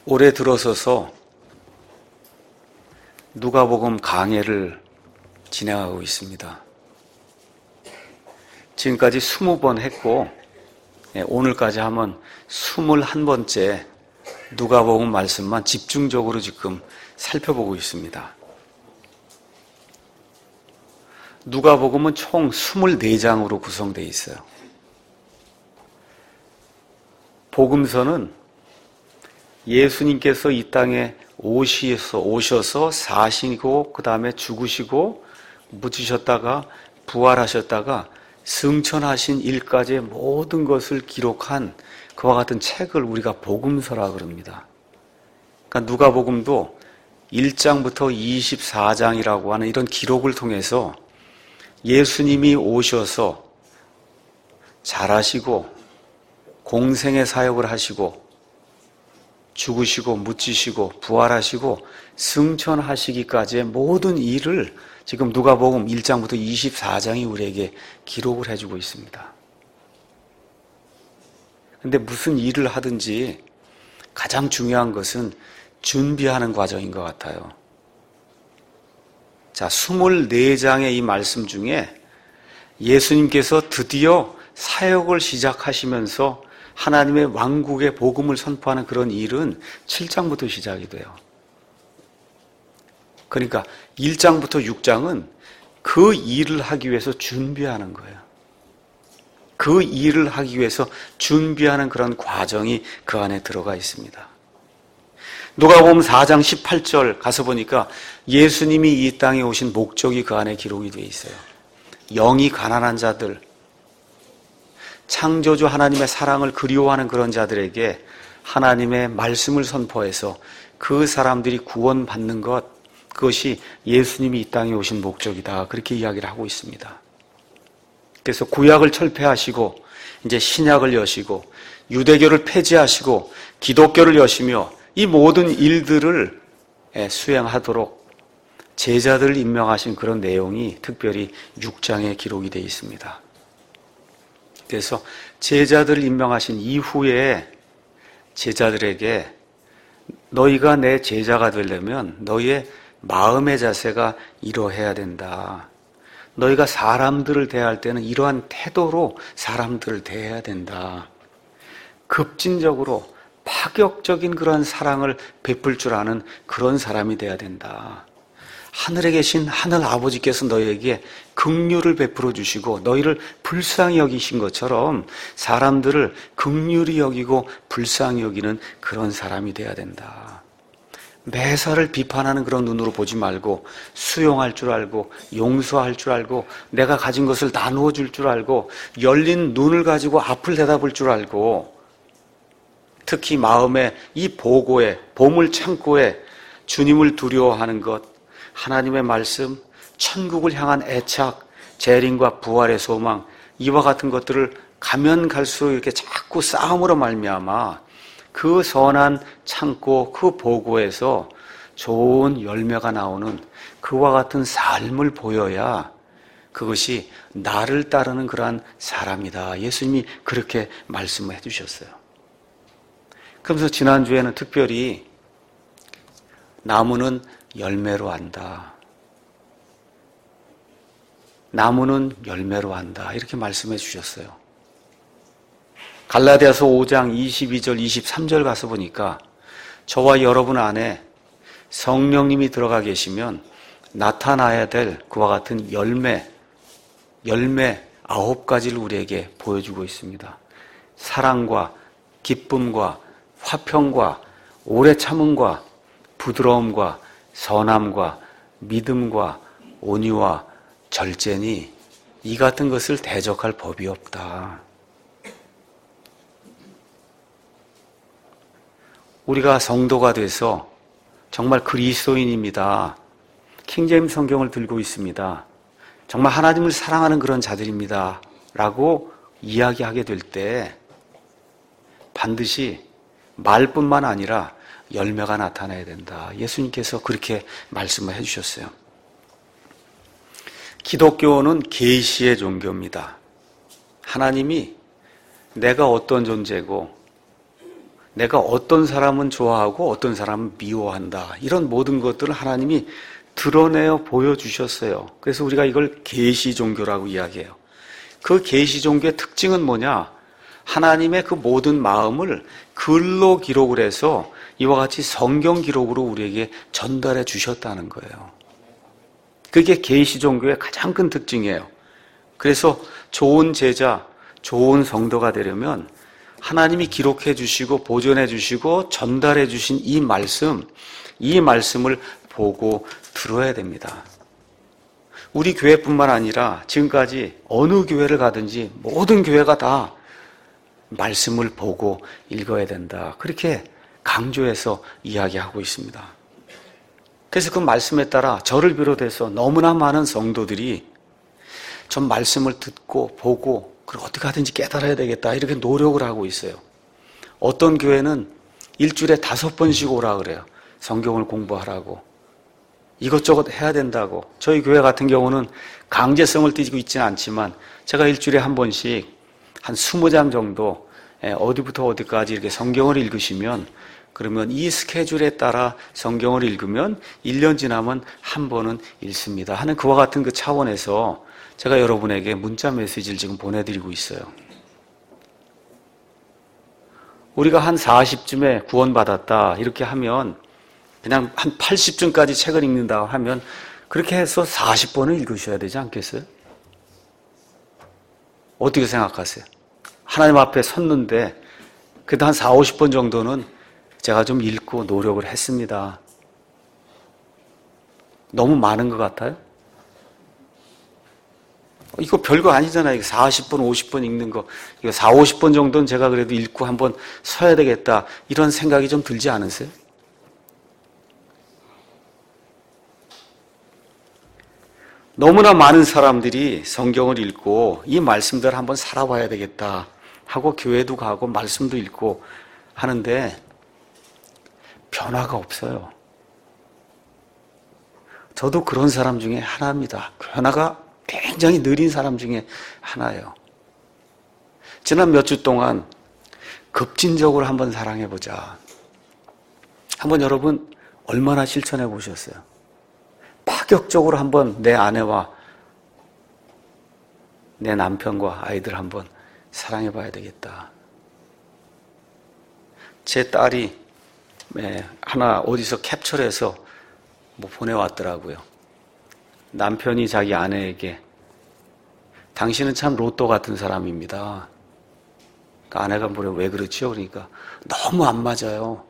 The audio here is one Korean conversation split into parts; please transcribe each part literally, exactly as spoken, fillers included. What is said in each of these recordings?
올해 들어서서 누가복음 강해를 진행하고 있습니다. 지금까지 스무 번 했고 오늘까지 하면 스물한 번째 누가복음 말씀만 집중적으로 지금 살펴보고 있습니다. 누가복음은 총 이십사 장으로 구성되어 있어요. 복음서는 예수님께서 이 땅에 오셔서, 오셔서 사시고 그 다음에 죽으시고 묻히셨다가 부활하셨다가 승천하신 일까지의 모든 것을 기록한 그와 같은 책을 우리가 복음서라 그럽니다. 그러니까 누가복음도 일 장부터 이십사 장이라고 하는 이런 기록을 통해서 예수님이 오셔서 자라시고 공생의 사역을 하시고 죽으시고 묻히시고 부활하시고 승천하시기까지의 모든 일을 지금 누가복음 일 장부터 이십사 장이 우리에게 기록을 해주고 있습니다. 그런데 무슨 일을 하든지 가장 중요한 것은 준비하는 과정인 것 같아요. 자, 이십사 장의 이 말씀 중에 예수님께서 드디어 사역을 시작하시면서 하나님의 왕국의 복음을 선포하는 그런 일은 칠 장부터 시작이 돼요. 그러니까 일 장부터 육 장은 그 일을 하기 위해서 준비하는 거예요. 그 일을 하기 위해서 준비하는 그런 과정이 그 안에 들어가 있습니다. 누가복음 사 장 십팔 절 가서 보니까 예수님이 이 땅에 오신 목적이 그 안에 기록이 되어 있어요. 영이 가난한 자들, 창조주 하나님의 사랑을 그리워하는 그런 자들에게 하나님의 말씀을 선포해서 그 사람들이 구원받는 것, 그것이 예수님이 이 땅에 오신 목적이다. 그렇게 이야기를 하고 있습니다. 그래서 구약을 철폐하시고 이제 신약을 여시고 유대교를 폐지하시고 기독교를 여시며 이 모든 일들을 수행하도록 제자들을 임명하신 그런 내용이 특별히 육 장에 기록이 되어 있습니다. 그래서 제자들을 임명하신 이후에 제자들에게 너희가 내 제자가 되려면 너희의 마음의 자세가 이러해야 된다. 너희가 사람들을 대할 때는 이러한 태도로 사람들을 대해야 된다. 급진적으로 파격적인 그런 사랑을 베풀 줄 아는 그런 사람이 돼야 된다. 하늘에 계신 하늘 아버지께서 너희에게 긍휼을 베풀어 주시고 너희를 불쌍히 여기신 것처럼 사람들을 긍휼히 여기고 불쌍히 여기는 그런 사람이 돼야 된다. 매사를 비판하는 그런 눈으로 보지 말고 수용할 줄 알고 용서할 줄 알고 내가 가진 것을 나누어 줄 줄 알고 열린 눈을 가지고 앞을 내다볼 줄 알고 특히 마음의 이 보고에 보물 창고에 주님을 두려워하는 것, 하나님의 말씀, 천국을 향한 애착, 재림과 부활의 소망, 이와 같은 것들을 가면 갈수록 이렇게 자꾸 싸움으로 말미암아 그 선한 창고, 그 보고에서 좋은 열매가 나오는 그와 같은 삶을 보여야 그것이 나를 따르는 그러한 사람이다. 예수님이 그렇게 말씀을 해주셨어요. 그러면서 지난주에는 특별히 나무는 열매로 안다. 나무는 열매로 안다. 이렇게 말씀해 주셨어요. 갈라디아서 오 장 이십이 절 이십삼 절 가서 보니까 저와 여러분 안에 성령님이 들어가 계시면 나타나야 될 그와 같은 열매, 열매 아홉 가지를 우리에게 보여주고 있습니다. 사랑과 기쁨과 화평과 오래 참음과 부드러움과 선함과 믿음과 온유와 절제니 이 같은 것을 대적할 법이 없다. 우리가 성도가 돼서 정말 그리스도인입니다. 킹제임스 성경을 들고 있습니다. 정말 하나님을 사랑하는 그런 자들입니다. 라고 이야기하게 될 때 반드시 말뿐만 아니라 열매가 나타나야 된다. 예수님께서 그렇게 말씀을 해주셨어요. 기독교는 계시의 종교입니다. 하나님이 내가 어떤 존재고 내가 어떤 사람은 좋아하고 어떤 사람은 미워한다. 이런 모든 것들을 하나님이 드러내어 보여주셨어요. 그래서 우리가 이걸 계시 종교라고 이야기해요. 그 계시 종교의 특징은 뭐냐? 하나님의 그 모든 마음을 글로 기록을 해서 이와 같이 성경 기록으로 우리에게 전달해 주셨다는 거예요. 그게 계시 종교의 가장 큰 특징이에요. 그래서 좋은 제자, 좋은 성도가 되려면 하나님이 기록해 주시고 보존해 주시고 전달해 주신 이 말씀, 이 말씀을 보고 들어야 됩니다. 우리 교회뿐만 아니라 지금까지 어느 교회를 가든지 모든 교회가 다 말씀을 보고 읽어야 된다. 그렇게 강조해서 이야기하고 있습니다. 그래서 그 말씀에 따라 저를 비롯해서 너무나 많은 성도들이 전 말씀을 듣고 보고 그리고 어떻게 하든지 깨달아야 되겠다 이렇게 노력을 하고 있어요. 어떤 교회는 일주일에 다섯 번씩 오라 그래요. 성경을 공부하라고. 이것저것 해야 된다고. 저희 교회 같은 경우는 강제성을 띠고 있지는 않지만 제가 일주일에 한 번씩 한 스무 장 정도 어디부터 어디까지 이렇게 성경을 읽으시면 그러면 이 스케줄에 따라 성경을 읽으면 일 년 지나면 한 번은 읽습니다 하는 그와 같은 그 차원에서 제가 여러분에게 문자 메시지를 지금 보내드리고 있어요. 우리가 한 사십 쯤에 구원받았다 이렇게 하면 그냥 한 팔십 쯤까지 책을 읽는다 하면 그렇게 해서 사십 번을 읽으셔야 되지 않겠어요? 어떻게 생각하세요? 하나님 앞에 섰는데 그래도 한 사오십 번 정도는 제가 좀 읽고 노력을 했습니다. 너무 많은 것 같아요? 이거 별거 아니잖아요. 사십 번, 오십 번 읽는 거. 이거 사오십 번 정도는 제가 그래도 읽고 한번 서야 되겠다. 이런 생각이 좀 들지 않으세요? 너무나 많은 사람들이 성경을 읽고 이 말씀대로 한번 살아봐야 되겠다 하고 교회도 가고 말씀도 읽고 하는데 변화가 없어요. 저도 그런 사람 중에 하나입니다. 변화가 굉장히 느린 사람 중에 하나예요. 지난 몇 주 동안 급진적으로 한번 사랑해보자. 한번 여러분 얼마나 실천해 보셨어요? 파격적으로 한번 내 아내와 내 남편과 아이들 한번 사랑해봐야 되겠다. 제 딸이 하나 어디서 캡처해서 뭐 보내왔더라고요. 남편이 자기 아내에게 당신은 참 로또 같은 사람입니다. 그러니까 아내가 뭐래 왜 그렇지요? 그러니까 너무 안 맞아요.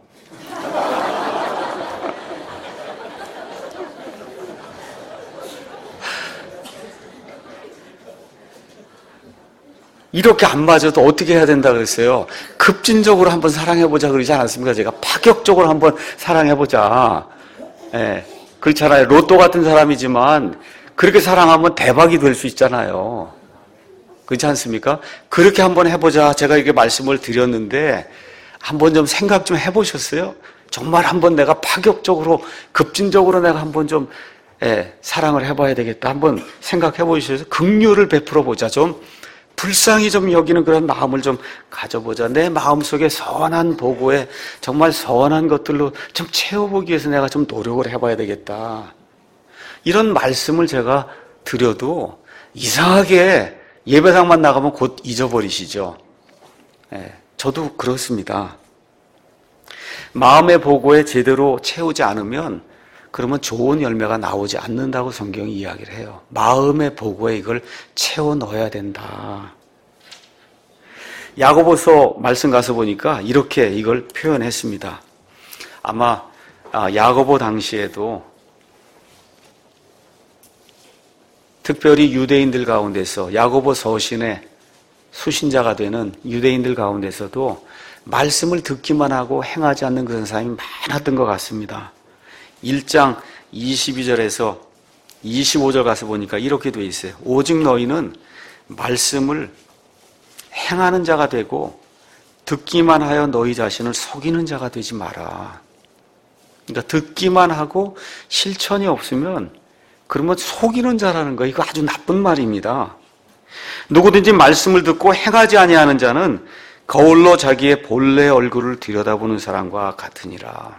이렇게 안 맞아도 어떻게 해야 된다 그랬어요? 급진적으로 한번 사랑해보자 그러지 않았습니까? 제가 파격적으로 한번 사랑해보자. 예, 그렇잖아요. 로또 같은 사람이지만 그렇게 사랑하면 대박이 될 수 있잖아요. 그렇지 않습니까? 그렇게 한번 해보자. 제가 이렇게 말씀을 드렸는데 한번 좀 생각 좀 해보셨어요? 정말 한번 내가 파격적으로 급진적으로 내가 한번 좀 예, 사랑을 해봐야 되겠다. 한번 생각해 보셔서 긍휼을 베풀어 보자. 좀 불쌍히 좀 여기는 그런 마음을 좀 가져보자. 내 마음속에 선한 보고에 정말 선한 것들로 좀 채워보기 위해서 내가 좀 노력을 해봐야 되겠다. 이런 말씀을 제가 드려도 이상하게 예배당만 나가면 곧 잊어버리시죠. 네, 저도 그렇습니다. 마음의 보고에 제대로 채우지 않으면 그러면 좋은 열매가 나오지 않는다고 성경이 이야기를 해요. 마음의 보고에 이걸 채워 넣어야 된다. 야고보서 말씀 가서 보니까 이렇게 이걸 표현했습니다. 아마 야고보 당시에도 특별히 유대인들 가운데서 야고보 서신의 수신자가 되는 유대인들 가운데서도 말씀을 듣기만 하고 행하지 않는 그런 사람이 많았던 것 같습니다. 일 장 이십이 절에서 이십오 절 가서 보니까 이렇게 되어 있어요. 오직 너희는 말씀을 행하는 자가 되고 듣기만 하여 너희 자신을 속이는 자가 되지 마라. 그러니까 듣기만 하고 실천이 없으면 그러면 속이는 자라는 거, 이거 아주 나쁜 말입니다. 누구든지 말씀을 듣고 행하지 아니하는 자는 거울로 자기의 본래 얼굴을 들여다보는 사람과 같으니라.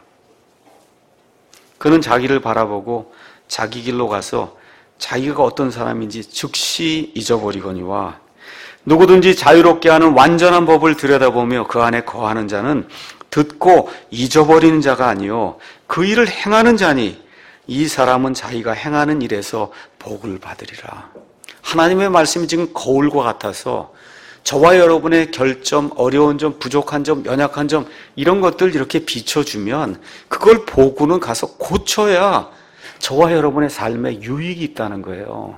그는 자기를 바라보고 자기 길로 가서 자기가 어떤 사람인지 즉시 잊어버리거니와 누구든지 자유롭게 하는 완전한 법을 들여다보며 그 안에 거하는 자는 듣고 잊어버리는 자가 아니요 그 일을 행하는 자니 이 사람은 자기가 행하는 일에서 복을 받으리라. 하나님의 말씀이 지금 거울과 같아서 저와 여러분의 결점, 어려운 점, 부족한 점, 연약한 점 이런 것들 이렇게 비춰주면 그걸 보고는 가서 고쳐야 저와 여러분의 삶에 유익이 있다는 거예요.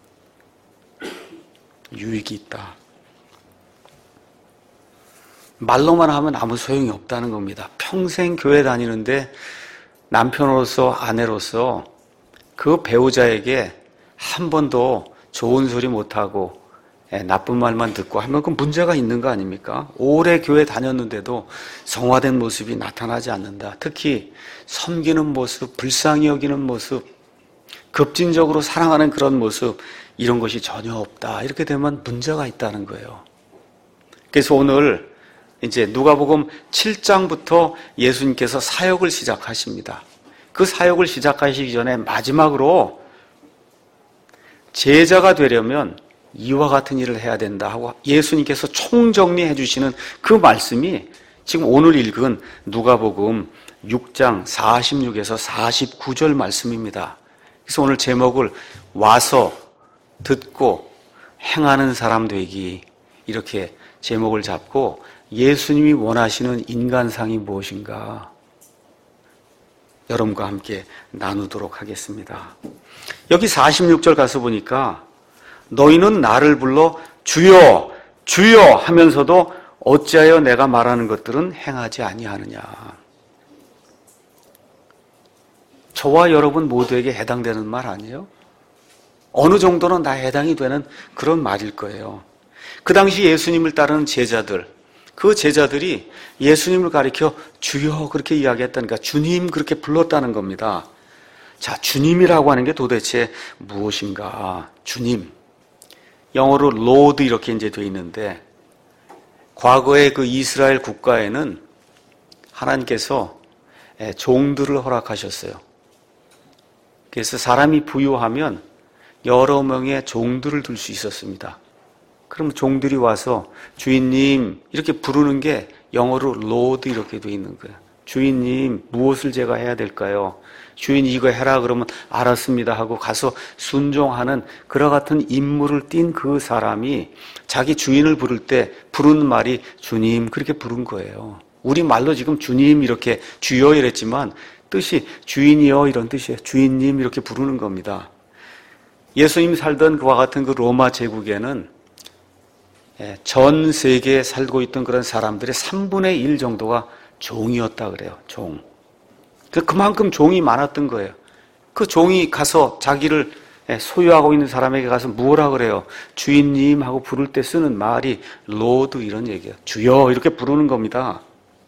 유익이 있다. 말로만 하면 아무 소용이 없다는 겁니다. 평생 교회 다니는데 남편으로서 아내로서 그 배우자에게 한 번도 좋은 소리 못하고 나쁜 말만 듣고 하면 그 문제가 있는 거 아닙니까? 오래 교회 다녔는데도 성화된 모습이 나타나지 않는다. 특히 섬기는 모습, 불쌍히 여기는 모습, 급진적으로 사랑하는 그런 모습 이런 것이 전혀 없다. 이렇게 되면 문제가 있다는 거예요. 그래서 오늘 이제 누가복음 칠 장부터 예수님께서 사역을 시작하십니다. 그 사역을 시작하시기 전에 마지막으로 제자가 되려면 이와 같은 일을 해야 된다 하고 예수님께서 총정리해 주시는 그 말씀이 지금 오늘 읽은 누가복음 육 장 사십육에서 사십구 절 말씀입니다. 그래서 오늘 제목을 와서 듣고 행하는 사람 되기 이렇게 제목을 잡고 예수님이 원하시는 인간상이 무엇인가 여러분과 함께 나누도록 하겠습니다. 여기 사십육 절 가서 보니까 너희는 나를 불러 주여 주여 하면서도 어찌하여 내가 말하는 것들은 행하지 아니하느냐. 저와 여러분 모두에게 해당되는 말 아니에요? 어느 정도는 다 해당이 되는 그런 말일 거예요. 그 당시 예수님을 따르는 제자들, 그 제자들이 예수님을 가리켜 주여 그렇게 이야기했다니까 주님 그렇게 불렀다는 겁니다. 자, 주님이라고 하는 게 도대체 무엇인가? 주님. 영어로 Lord 이렇게 이제 되어 있는데 과거의 그 이스라엘 국가에는 하나님께서 종들을 허락하셨어요. 그래서 사람이 부유하면 여러 명의 종들을 둘 수 있었습니다. 그럼 종들이 와서 주인님 이렇게 부르는 게 영어로 Lord 이렇게 되어 있는 거예요. 주인님 무엇을 제가 해야 될까요? 주인 이거 해라 그러면 알았습니다 하고 가서 순종하는 그와 같은 임무를 띈 그 사람이 자기 주인을 부를 때 부르는 말이 주님 그렇게 부른 거예요. 우리 말로 지금 주님 이렇게 주여 이랬지만 뜻이 주인이여 이런 뜻이에요. 주인님 이렇게 부르는 겁니다. 예수님이 살던 그와 같은 그 로마 제국에는 전 세계에 살고 있던 그런 사람들의 삼분의 일 정도가 종이었다 그래요. 종. 그만큼 종이 많았던 거예요. 그 종이 가서 자기를 소유하고 있는 사람에게 가서 뭐라 그래요? 주인님 하고 부를 때 쓰는 말이 로드 이런 얘기예요. 주여 이렇게 부르는 겁니다.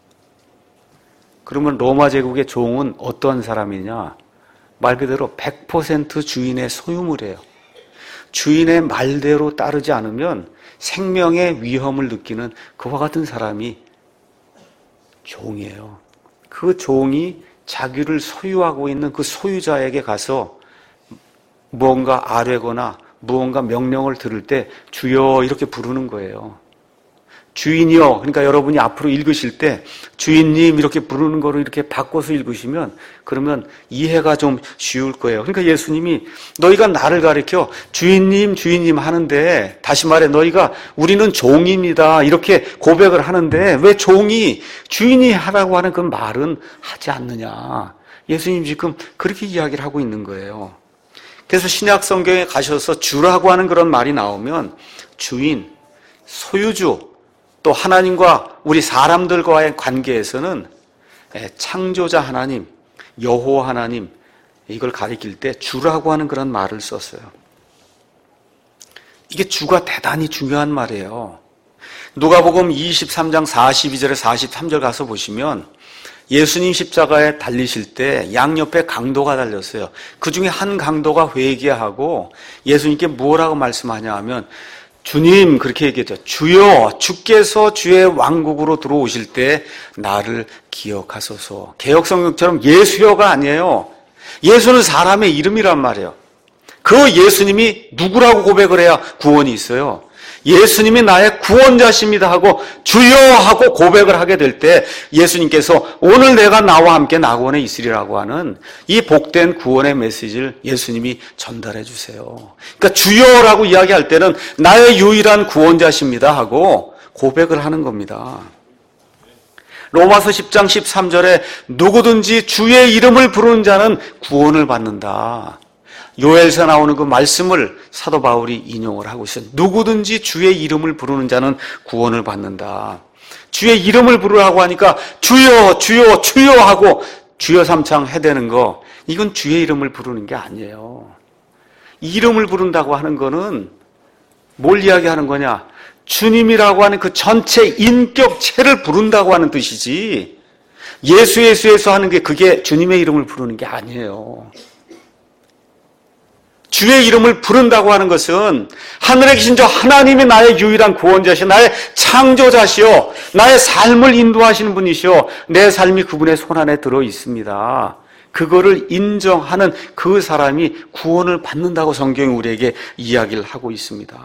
그러면 로마 제국의 종은 어떠한 사람이냐? 말 그대로 백 퍼센트 주인의 소유물이에요. 주인의 말대로 따르지 않으면 생명의 위험을 느끼는 그와 같은 사람이 종이에요. 그 종이 자기를 소유하고 있는 그 소유자에게 가서 무언가 아뢰거나 무언가 명령을 들을 때 주여 이렇게 부르는 거예요. 주인이요. 그러니까 여러분이 앞으로 읽으실 때 주인님 이렇게 부르는 거를 이렇게 바꿔서 읽으시면 그러면 이해가 좀 쉬울 거예요. 그러니까 예수님이 너희가 나를 가리켜 주인님 주인님 하는데 다시 말해 너희가 우리는 종입니다 이렇게 고백을 하는데 왜 종이 주인이 하라고 하는 그 말은 하지 않느냐. 예수님 지금 그렇게 이야기를 하고 있는 거예요. 그래서 신약 성경에 가셔서 주라고 하는 그런 말이 나오면 주인, 소유주 또 하나님과 우리 사람들과의 관계에서는 창조자 하나님, 여호와 하나님 이걸 가리킬 때 주라고 하는 그런 말을 썼어요. 이게 주가 대단히 중요한 말이에요. 누가복음 이십삼 장 사십이 절에 사십삼 절 가서 보시면 예수님 십자가에 달리실 때 양옆에 강도가 달렸어요. 그 중에 한 강도가 회개하고 예수님께 뭐라고 말씀하냐 하면 주님 그렇게 얘기했죠. 주여, 주께서 주의 왕국으로 들어오실 때 나를 기억하소서. 개역성경처럼 예수여가 아니에요. 예수는 사람의 이름이란 말이에요. 그 예수님이 누구라고 고백을 해야 구원이 있어요. 예수님이 나의 구원자십니다 하고 주여 하고 고백을 하게 될 때 예수님께서 오늘 내가 나와 함께 낙원에 있으리라고 하는 이 복된 구원의 메시지를 예수님이 전달해 주세요. 그러니까 주여라고 이야기할 때는 나의 유일한 구원자십니다 하고 고백을 하는 겁니다. 로마서 십 장 십삼 절에 누구든지 주의 이름을 부르는 자는 구원을 받는다. 요엘서 나오는 그 말씀을 사도 바울이 인용을 하고 있어요. 누구든지 주의 이름을 부르는 자는 구원을 받는다. 주의 이름을 부르라고 하니까 주여 주여 주여 하고 주여 삼창 해대는 거, 이건 주의 이름을 부르는 게 아니에요. 이름을 부른다고 하는 거는 뭘 이야기하는 거냐? 주님이라고 하는 그 전체 인격체를 부른다고 하는 뜻이지, 예수 예수 예수 하는 게 그게 주님의 이름을 부르는 게 아니에요. 주의 이름을 부른다고 하는 것은 하늘에 계신 저 하나님이 나의 유일한 구원자시오, 나의 창조자시오, 나의 삶을 인도하시는 분이시오, 내 삶이 그분의 손안에 들어 있습니다. 그거를 인정하는 그 사람이 구원을 받는다고 성경이 우리에게 이야기를 하고 있습니다.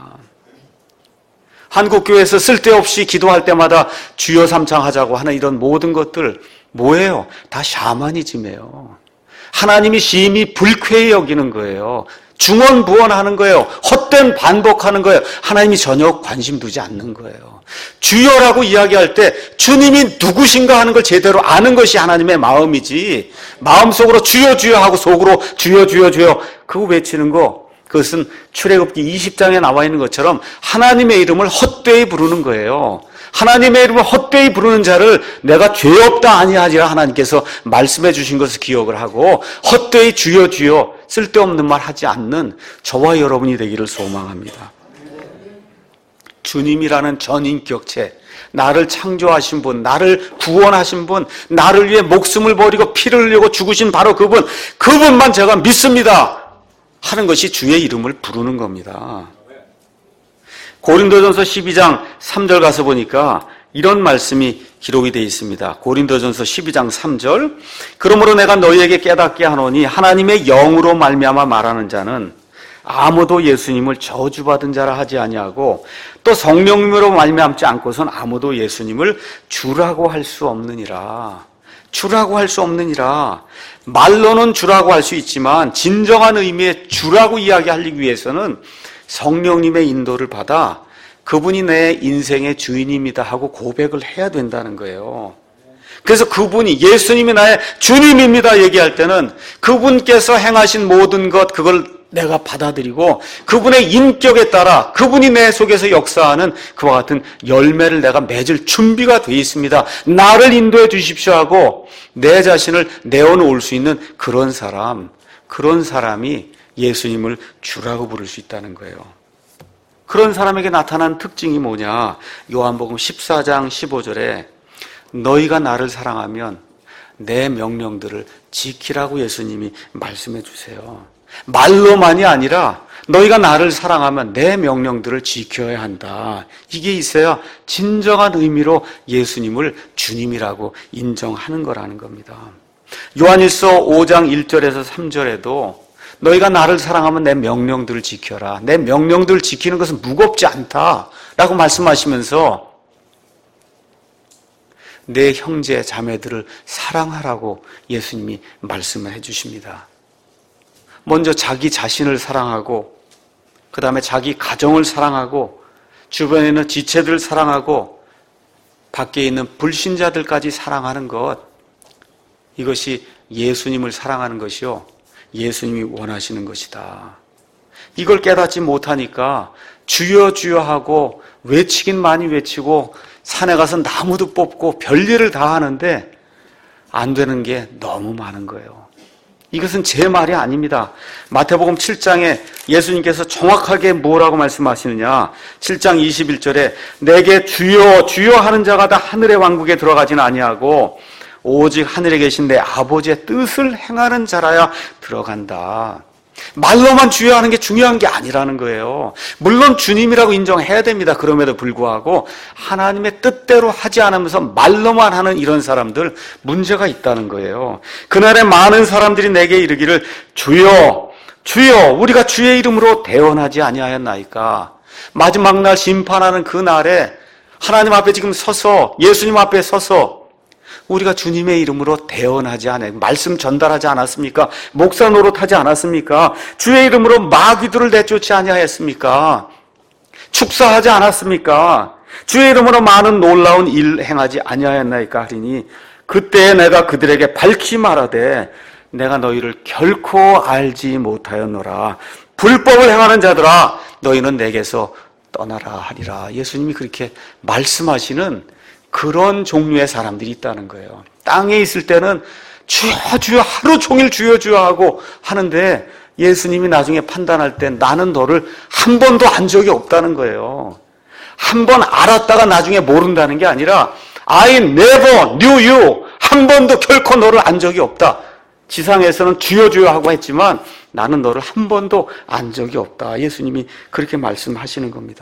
한국교회에서 쓸데없이 기도할 때마다 주여 삼창하자고 하는 이런 모든 것들 뭐예요? 다 샤머니즘이에요. 하나님이 심히 불쾌히 여기는 거예요. 중언부언하는 거예요. 헛된 반복하는 거예요. 하나님이 전혀 관심 두지 않는 거예요. 주여라고 이야기할 때 주님이 누구신가 하는 걸 제대로 아는 것이 하나님의 마음이지, 마음속으로 주여 주여 하고 속으로 주여 주여 주여 그거 외치는 거, 그것은 출애굽기 이십 장에 나와 있는 것처럼 하나님의 이름을 헛되이 부르는 거예요. 하나님의 이름을 헛되이 부르는 자를 내가 죄 없다 아니하리라 하나님께서 말씀해 주신 것을 기억을 하고 헛되이 주여 주여 쓸데없는 말 하지 않는 저와 여러분이 되기를 소망합니다. 주님이라는 전인격체, 나를 창조하신 분, 나를 구원하신 분, 나를 위해 목숨을 버리고 피를 흘리고 죽으신 바로 그분, 그분만 제가 믿습니다 하는 것이 주의 이름을 부르는 겁니다. 고린도전서 십이 장 삼 절 가서 보니까 이런 말씀이 기록이 되어 있습니다. 고린도전서 십이 장 삼 절, 그러므로 내가 너희에게 깨닫게 하노니 하나님의 영으로 말미암아 말하는 자는 아무도 예수님을 저주받은 자라 하지 아니하고 또 성령님으로 말미암지 않고선 아무도 예수님을 주라고 할 수 없느니라. 주라고 할 수 없느니라. 말로는 주라고 할 수 있지만 진정한 의미의 주라고 이야기하기 위해서는 성령님의 인도를 받아 그분이 내 인생의 주인입니다 하고 고백을 해야 된다는 거예요. 그래서 그분이, 예수님이 나의 주님입니다 얘기할 때는 그분께서 행하신 모든 것, 그걸 내가 받아들이고 그분의 인격에 따라 그분이 내 속에서 역사하는 그와 같은 열매를 내가 맺을 준비가 되어 있습니다. 나를 인도해 주십시오 하고 내 자신을 내어놓을 수 있는 그런 사람, 그런 사람이 예수님을 주라고 부를 수 있다는 거예요. 그런 사람에게 나타난 특징이 뭐냐? 요한복음 십사 장 십오 절에 너희가 나를 사랑하면 내 명령들을 지키라고 예수님이 말씀해 주세요. 말로만이 아니라 너희가 나를 사랑하면 내 명령들을 지켜야 한다. 이게 있어야 진정한 의미로 예수님을 주님이라고 인정하는 거라는 겁니다. 요한일서 오 장 일 절에서 삼 절에도 너희가 나를 사랑하면 내 명령들을 지켜라. 내 명령들을 지키는 것은 무겁지 않다라고 말씀하시면서 내 형제 자매들을 사랑하라고 예수님이 말씀을 해주십니다. 먼저 자기 자신을 사랑하고 그 다음에 자기 가정을 사랑하고 주변에 있는 지체들을 사랑하고 밖에 있는 불신자들까지 사랑하는 것, 이것이 예수님을 사랑하는 것이요 예수님이 원하시는 것이다. 이걸 깨닫지 못하니까 주여 주여 하고 외치긴 많이 외치고 산에 가서 나무도 뽑고 별일을 다 하는데 안 되는 게 너무 많은 거예요. 이것은 제 말이 아닙니다. 마태복음 칠 장에 예수님께서 정확하게 뭐라고 말씀하시느냐? 칠 장 이십일 절에 내게 주여 주여 하는 자가 다 하늘의 왕국에 들어가지는 아니하고 오직 하늘에 계신 내 아버지의 뜻을 행하는 자라야 들어간다. 말로만 주여 하는 게 중요한 게 아니라는 거예요. 물론 주님이라고 인정해야 됩니다. 그럼에도 불구하고 하나님의 뜻대로 하지 않으면서 말로만 하는 이런 사람들 문제가 있다는 거예요. 그날에 많은 사람들이 내게 이르기를 주여 주여 우리가 주의 이름으로 대언하지 아니하였나이까. 마지막 날 심판하는 그 날에 하나님 앞에 지금 서서 예수님 앞에 서서 우리가 주님의 이름으로 대언하지 않아요. 말씀 전달하지 않았습니까? 목사 노릇하지 않았습니까? 주의 이름으로 마귀들을 내쫓지 아니하였습니까? 축사하지 않았습니까? 주의 이름으로 많은 놀라운 일 행하지 아니하였나이까 하리니 그때 내가 그들에게 밝히 말하되 내가 너희를 결코 알지 못하였노라. 불법을 행하는 자들아 너희는 내게서 떠나라 하리라. 예수님이 그렇게 말씀하시는 그런 종류의 사람들이 있다는 거예요. 땅에 있을 때는 주여 주여 하루 종일 주여 주여 하고 하는데 예수님이 나중에 판단할 때 나는 너를 한 번도 안 적이 없다는 거예요. 한 번 알았다가 나중에 모른다는 게 아니라 I never knew you. 한 번도 결코 너를 안 적이 없다. 지상에서는 주여 주여 하고 했지만 나는 너를 한 번도 안 적이 없다. 예수님이 그렇게 말씀하시는 겁니다.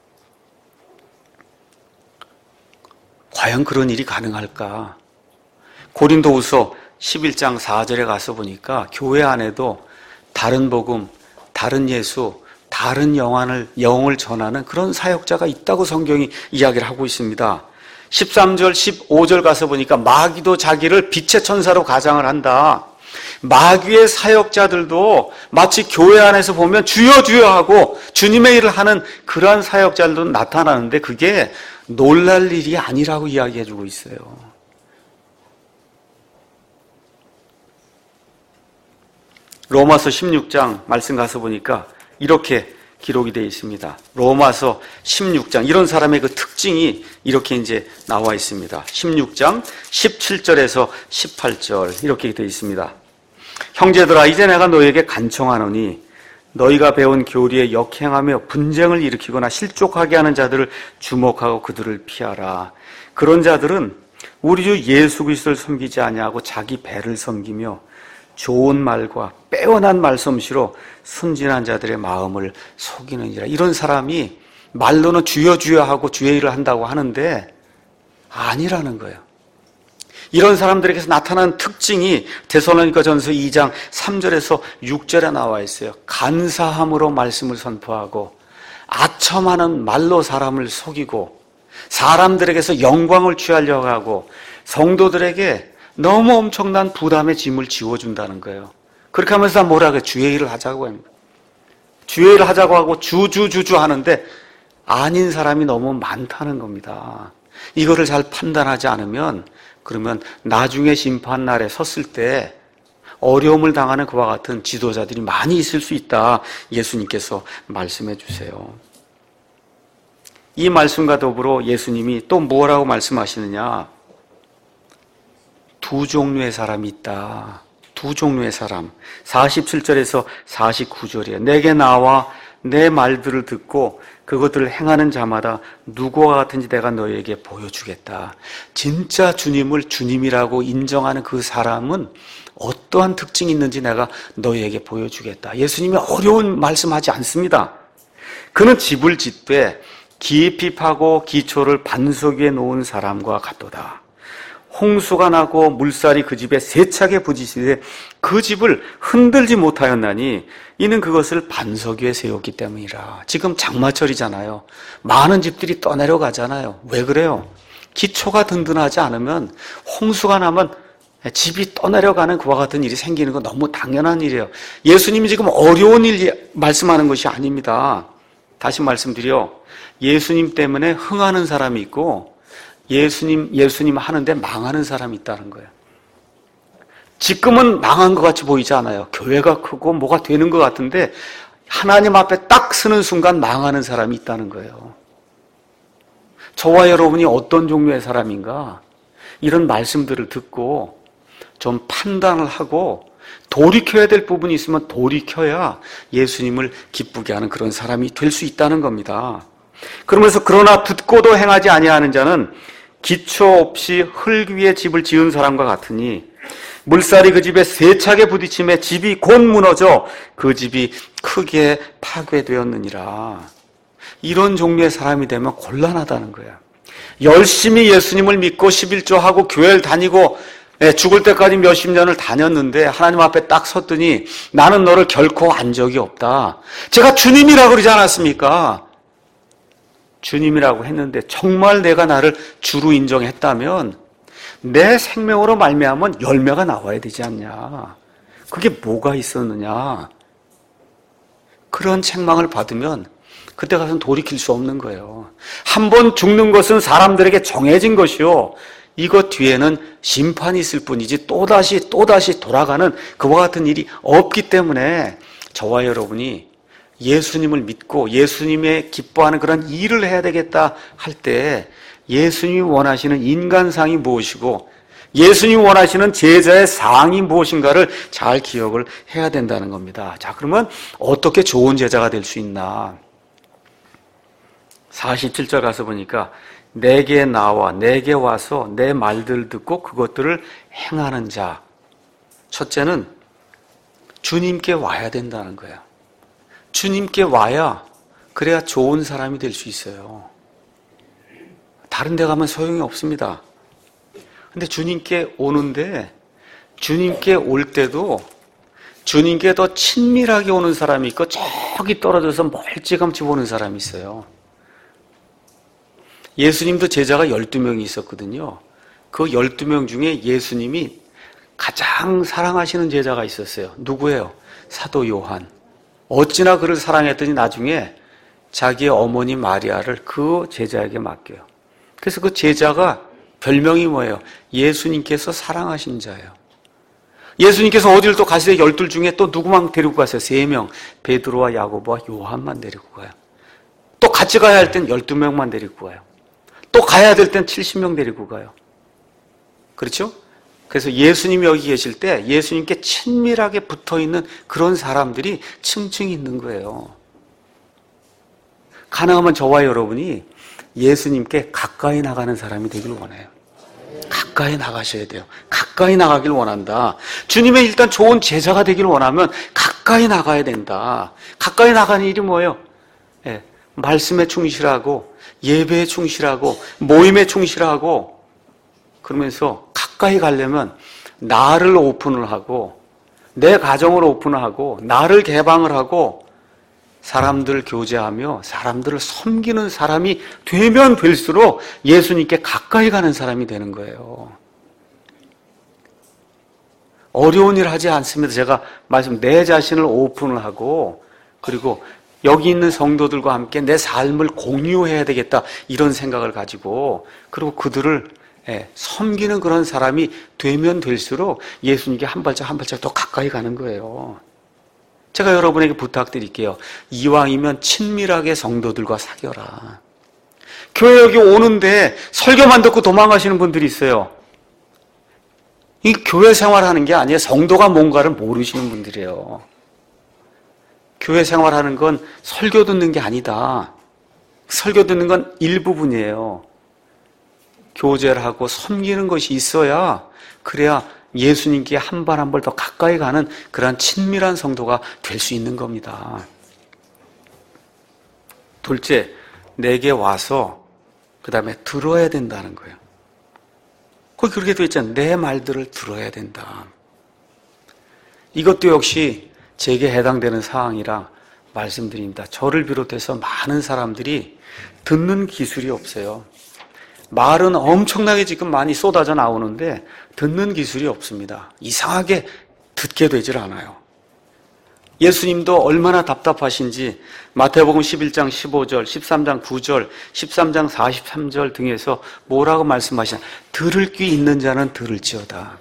과연 그런 일이 가능할까? 고린도후서 십일 장 사 절에 가서 보니까 교회 안에도 다른 복음, 다른 예수, 다른 영안을, 영을 전하는 그런 사역자가 있다고 성경이 이야기를 하고 있습니다. 십삼 절, 십오 절 가서 보니까 마귀도 자기를 빛의 천사로 가장을 한다. 마귀의 사역자들도 마치 교회 안에서 보면 주여 주여 하고 주님의 일을 하는 그러한 사역자들도 나타나는데 그게 놀랄 일이 아니라고 이야기해주고 있어요. 로마서 십육 장 말씀 가서 보니까 이렇게 기록이 되어 있습니다. 로마서 십육 장 이런 사람의 그 특징이 이렇게 이제 나와 있습니다. 십육 장 십칠 절에서 십팔 절 이렇게 되어 있습니다. 형제들아 이제 내가 너희에게 간청하노니 너희가 배운 교리에 역행하며 분쟁을 일으키거나 실족하게 하는 자들을 주목하고 그들을 피하라. 그런 자들은 우리 주 예수 그리스도를 섬기지 아니하고 자기 배를 섬기며 좋은 말과 빼어난 말솜씨로 순진한 자들의 마음을 속이느니라. 이런 사람이 말로는 주여 주여 하고 주의 일을 한다고 하는데 아니라는 거예요. 이런 사람들에게서 나타나는 특징이 데살로니가전서 이 장 삼 절에서 육 절에 나와 있어요. 간사함으로 말씀을 선포하고 아첨하는 말로 사람을 속이고 사람들에게서 영광을 취하려고 하고 성도들에게 너무 엄청난 부담의 짐을 지워준다는 거예요. 그렇게 하면서 뭐라 그래요? 주의 일을 하자고 합니다. 주의 일을 하자고 하고 주주주주 하는데 아닌 사람이 너무 많다는 겁니다. 이거를 잘 판단하지 않으면 그러면 나중에 심판날에 섰을 때 어려움을 당하는 그와 같은 지도자들이 많이 있을 수 있다. 예수님께서 말씀해 주세요. 이 말씀과 더불어 예수님이 또 뭐라고 말씀하시느냐? 두 종류의 사람이 있다. 두 종류의 사람. 사십칠 절에서 사십구 절이에요. 내게 나와 내 말들을 듣고 그것들을 행하는 자마다 누구와 같은지 내가 너희에게 보여주겠다. 진짜 주님을 주님이라고 인정하는 그 사람은 어떠한 특징이 있는지 내가 너희에게 보여주겠다. 예수님이 어려운 말씀하지 않습니다. 그는 집을 짓되 깊이 파고 기초를 반석 위에 놓은 사람과 같도다. 홍수가 나고 물살이 그 집에 세차게 부딪히되 그 집을 흔들지 못하였나니 이는 그것을 반석 위에 세웠기 때문이라. 지금 장마철이잖아요. 많은 집들이 떠내려가잖아요. 왜 그래요? 기초가 든든하지 않으면 홍수가 나면 집이 떠내려가는 그와 같은 일이 생기는 건 너무 당연한 일이에요. 예수님이 지금 어려운 일 말씀하는 것이 아닙니다. 다시 말씀드려 예수님 때문에 흥하는 사람이 있고 예수님, 예수님 하는데 망하는 사람이 있다는 거예요. 지금은 망한 것 같이 보이지 않아요. 교회가 크고 뭐가 되는 것 같은데 하나님 앞에 딱 서는 순간 망하는 사람이 있다는 거예요. 저와 여러분이 어떤 종류의 사람인가? 이런 말씀들을 듣고 좀 판단을 하고 돌이켜야 될 부분이 있으면 돌이켜야 예수님을 기쁘게 하는 그런 사람이 될 수 있다는 겁니다. 그러면서 그러나 듣고도 행하지 아니하는 자는 기초 없이 흙 위에 집을 지은 사람과 같으니 물살이 그 집에 세차게 부딪힘에 집이 곧 무너져 그 집이 크게 파괴되었느니라. 이런 종류의 사람이 되면 곤란하다는 거야. 열심히 예수님을 믿고 십일조하고 교회를 다니고 죽을 때까지 몇십 년을 다녔는데 하나님 앞에 딱 섰더니 나는 너를 결코 안 적이 없다. 제가 주님이라고 그러지 않았습니까? 주님이라고 했는데 정말 내가 나를 주로 인정했다면 내 생명으로 말미암은 열매가 나와야 되지 않냐. 그게 뭐가 있었느냐. 그런 책망을 받으면 그때 가서는 돌이킬 수 없는 거예요. 한 번 죽는 것은 사람들에게 정해진 것이요, 이것 뒤에는 심판이 있을 뿐이지 또다시 또다시 돌아가는 그와 같은 일이 없기 때문에 저와 여러분이 예수님을 믿고 예수님의 기뻐하는 그런 일을 해야 되겠다 할 때 예수님이 원하시는 인간상이 무엇이고 예수님이 원하시는 제자의 상이 무엇인가를 잘 기억을 해야 된다는 겁니다. 자, 그러면 어떻게 좋은 제자가 될 수 있나? 사십칠 절 가서 보니까 내게 나와 내게 와서 내 말들 듣고 그것들을 행하는 자. 첫째는 주님께 와야 된다는 거야. 주님께 와야 그래야 좋은 사람이 될 수 있어요. 다른 데 가면 소용이 없습니다. 근데 주님께 오는데 주님께 올 때도 주님께 더 친밀하게 오는 사람이 있고 저기 떨어져서 멀찌감치 보는 사람이 있어요. 예수님도 제자가 열두 명이 있었거든요. 그 열두 명 중에 예수님이 가장 사랑하시는 제자가 있었어요. 누구예요? 사도 요한. 어찌나 그를 사랑했더니 나중에 자기의 어머니 마리아를 그 제자에게 맡겨요. 그래서 그 제자가 별명이 뭐예요? 예수님께서 사랑하신 자예요. 예수님께서 어디를 또 가시되 열둘 중에 또 누구만 데리고 가세요? 세 명. 베드로와 야고보와 요한만 데리고 가요. 또 같이 가야 할 땐 열두 명만 데리고 가요. 또 가야 될 땐 칠십 명 데리고 가요. 그렇죠? 그래서 예수님이 여기 계실 때 예수님께 친밀하게 붙어있는 그런 사람들이 층층이 있는 거예요. 가능하면 저와 여러분이 예수님께 가까이 나가는 사람이 되길 원해요. 가까이 나가셔야 돼요. 가까이 나가길 원한다. 주님의 일단 좋은 제자가 되길 원하면 가까이 나가야 된다. 가까이 나가는 일이 뭐예요? 예, 말씀에 충실하고 예배에 충실하고 모임에 충실하고 그러면서 가까이 가려면 나를 오픈을 하고 내 가정을 오픈을 하고 나를 개방을 하고 사람들 교제하며 사람들을 섬기는 사람이 되면 될수록 예수님께 가까이 가는 사람이 되는 거예요. 어려운 일 하지 않습니다. 제가 말씀 내 자신을 오픈을 하고 그리고 여기 있는 성도들과 함께 내 삶을 공유해야 되겠다 이런 생각을 가지고 그리고 그들을 예, 섬기는 그런 사람이 되면 될수록 예수님께 한 발짝 한 발짝 더 가까이 가는 거예요. 제가 여러분에게 부탁드릴게요. 이왕이면 친밀하게 성도들과 사귀어라. 교회 여기 오는데 설교만 듣고 도망가시는 분들이 있어요. 이 교회 생활하는 게 아니에요. 성도가 뭔가를 모르시는 분들이에요. 교회 생활하는 건 설교 듣는 게 아니다. 설교 듣는 건 일부분이에요. 교제를 하고 섬기는 것이 있어야 그래야 예수님께 한 발 한 발 더 가까이 가는 그런 친밀한 성도가 될 수 있는 겁니다. 둘째, 내게 와서 그 다음에 들어야 된다는 거예요. 거기 그렇게 되어 있잖아요. 내 말들을 들어야 된다. 이것도 역시 제게 해당되는 사항이라 말씀드립니다. 저를 비롯해서 많은 사람들이 듣는 기술이 없어요. 말은 엄청나게 지금 많이 쏟아져 나오는데 듣는 기술이 없습니다. 이상하게 듣게 되질 않아요. 예수님도 얼마나 답답하신지 마태복음 십일 장 십오 절, 십삼 장 구 절, 십삼 장 사십삼 절 등에서 뭐라고 말씀하시나? 들을 귀 있는 자는 들을지어다.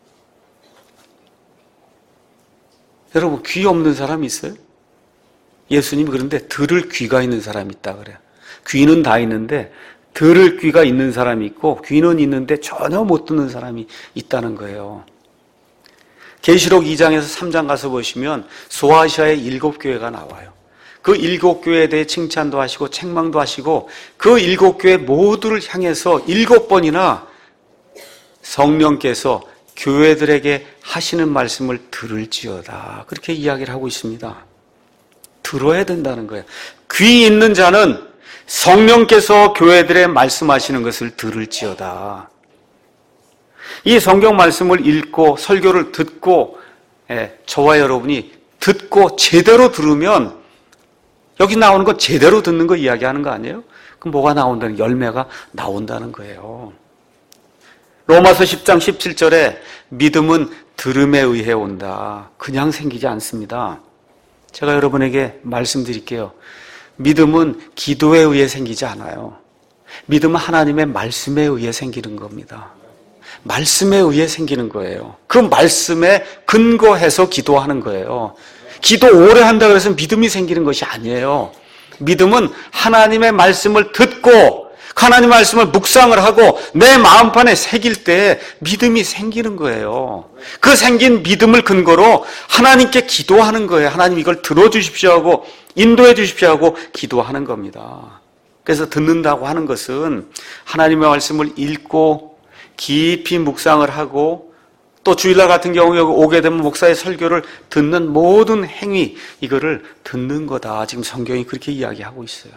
여러분, 귀 없는 사람이 있어요? 예수님이 그런데 들을 귀가 있는 사람이 있다 그래요. 귀는 다 있는데 들을 귀가 있는 사람이 있고 귀는 있는데 전혀 못 듣는 사람이 있다는 거예요. 계시록 이 장에서 삼 장 가서 보시면 소아시아의 일곱 교회가 나와요. 그 일곱 교회에 대해 칭찬도 하시고 책망도 하시고 그 일곱 교회 모두를 향해서 일곱 번이나 성령께서 교회들에게 하시는 말씀을 들을지어다. 그렇게 이야기를 하고 있습니다. 들어야 된다는 거예요. 귀 있는 자는 성령께서 교회들에 말씀하시는 것을 들을지어다. 이 성경 말씀을 읽고 설교를 듣고 예, 저와 여러분이 듣고 제대로 들으면 여기 나오는 건 제대로 듣는 거 이야기하는 거 아니에요? 그럼 뭐가 나온다는 열매가 나온다는 거예요. 로마서 십 장 십칠 절에 믿음은 들음에 의해 온다. 그냥 생기지 않습니다. 제가 여러분에게 말씀드릴게요. 믿음은 기도에 의해 생기지 않아요. 믿음은 하나님의 말씀에 의해 생기는 겁니다. 말씀에 의해 생기는 거예요. 그 말씀에 근거해서 기도하는 거예요. 기도 오래 한다고 해서 믿음이 생기는 것이 아니에요. 믿음은 하나님의 말씀을 듣고 하나님의 말씀을 묵상을 하고 내 마음판에 새길 때 믿음이 생기는 거예요. 그 생긴 믿음을 근거로 하나님께 기도하는 거예요. 하나님 이걸 들어주십시오 하고 인도해 주십시오 하고 기도하는 겁니다. 그래서 듣는다고 하는 것은 하나님의 말씀을 읽고 깊이 묵상을 하고 또 주일날 같은 경우에 오게 되면 목사의 설교를 듣는 모든 행위, 이거를 듣는 거다. 지금 성경이 그렇게 이야기하고 있어요.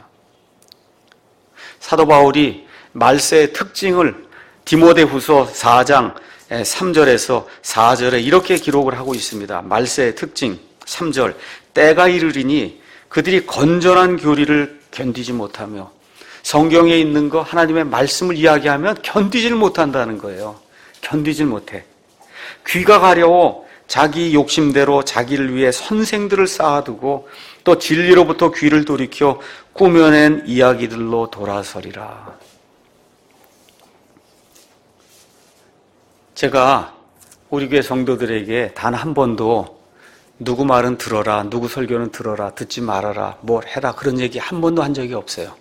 사도 바울이 말세의 특징을 디모데후서 사 장 삼 절에서 사 절에 이렇게 기록을 하고 있습니다. 말세의 특징 삼 절, 때가 이르리니 그들이 건전한 교리를 견디지 못하며 성경에 있는 거 하나님의 말씀을 이야기하면 견디질 못한다는 거예요. 견디질 못해. 귀가 가려워 자기 욕심대로 자기를 위해 선생들을 쌓아두고 또 진리로부터 귀를 돌이켜 꾸며낸 이야기들로 돌아서리라. 제가 우리 교회 성도들에게 단 한 번도 누구 말은 들어라, 누구 설교는 들어라, 듣지 말아라, 뭘 해라 그런 얘기 한 번도 한 적이 없어요.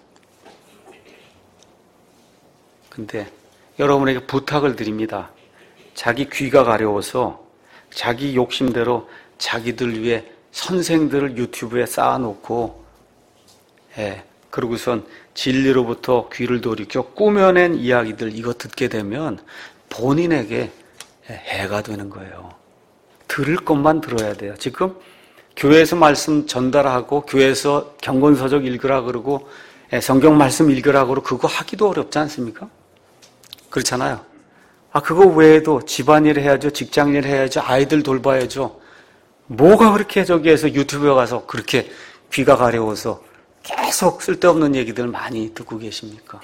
근데 여러분에게 부탁을 드립니다. 자기 귀가 가려워서 자기 욕심대로 자기들 위해 선생들을 유튜브에 쌓아놓고 예, 그러고선 진리로부터 귀를 돌이켜 꾸며낸 이야기들 이거 듣게 되면 본인에게 해가 되는 거예요. 들을 것만 들어야 돼요. 지금 교회에서 말씀 전달하고 교회에서 경건서적 읽으라 그러고 성경 말씀 읽으라 그러고 그거 하기도 어렵지 않습니까? 그렇잖아요. 아 그거 외에도 집안일 해야죠. 직장일 해야죠. 아이들 돌봐야죠. 뭐가 그렇게 저기에서 유튜브에 가서 그렇게 귀가 가려워서 계속 쓸데없는 얘기들 많이 듣고 계십니까?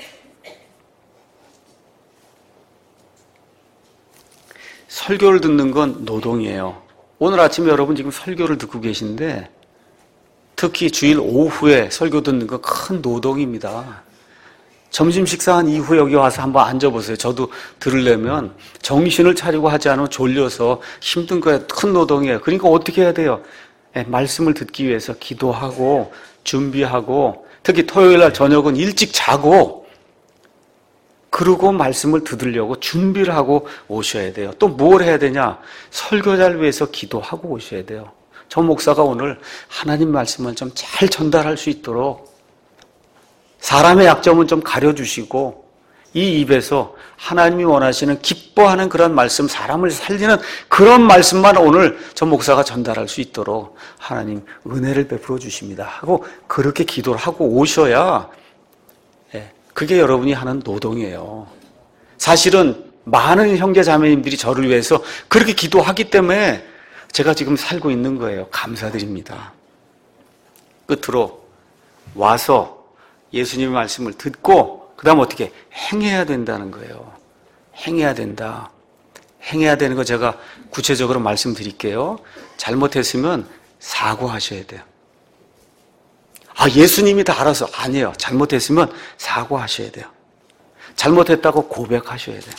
설교를 듣는 건 노동이에요. 오늘 아침에 여러분 지금 설교를 듣고 계신데 특히 주일 오후에 설교 듣는 건 큰 노동입니다. 점심 식사한 이후에 여기 와서 한번 앉아보세요. 저도 들으려면 정신을 차리고 하지 않으면 졸려서 힘든 거예요. 큰 노동이에요. 그러니까 어떻게 해야 돼요? 네, 말씀을 듣기 위해서 기도하고 준비하고 특히 토요일날 저녁은 일찍 자고 그러고 말씀을 들으려고 준비를 하고 오셔야 돼요. 또 뭘 해야 되냐? 설교자를 위해서 기도하고 오셔야 돼요. 저 목사가 오늘 하나님 말씀을 좀 잘 전달할 수 있도록 사람의 약점은 좀 가려주시고 이 입에서 하나님이 원하시는 기뻐하는 그런 말씀, 사람을 살리는 그런 말씀만 오늘 저 목사가 전달할 수 있도록 하나님 은혜를 베풀어 주십니다 하고 그렇게 기도를 하고 오셔야 그게 여러분이 하는 노동이에요. 사실은 많은 형제 자매님들이 저를 위해서 그렇게 기도하기 때문에 제가 지금 살고 있는 거예요. 감사드립니다. 끝으로 와서 예수님의 말씀을 듣고 그 다음 어떻게 행해야 된다는 거예요. 행해야 된다. 행해야 되는 거 제가 구체적으로 말씀드릴게요. 잘못했으면 사과하셔야 돼요. 아, 예수님이 다 알아서. 아니에요. 잘못했으면 사과하셔야 돼요. 잘못했다고 고백하셔야 돼요.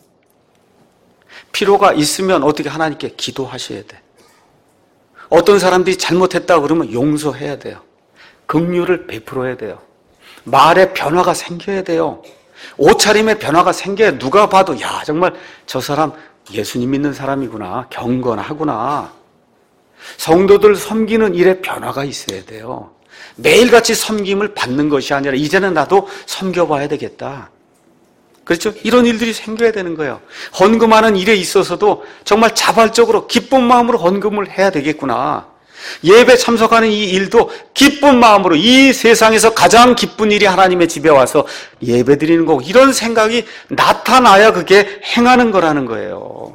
필요가 있으면 어떻게 하나님께 기도하셔야 돼요. 어떤 사람들이 잘못했다 그러면 용서해야 돼요. 긍휼을 베풀어야 돼요. 말에 변화가 생겨야 돼요. 옷차림에 변화가 생겨야 누가 봐도 야 정말 저 사람 예수님 믿는 사람이구나. 경건하구나. 성도들 섬기는 일에 변화가 있어야 돼요. 매일같이 섬김을 받는 것이 아니라 이제는 나도 섬겨봐야 되겠다. 그렇죠? 이런 일들이 생겨야 되는 거예요. 헌금하는 일에 있어서도 정말 자발적으로 기쁜 마음으로 헌금을 해야 되겠구나. 예배 참석하는 이 일도 기쁜 마음으로 이 세상에서 가장 기쁜 일이 하나님의 집에 와서 예배 드리는 거고, 이런 생각이 나타나야 그게 행하는 거라는 거예요.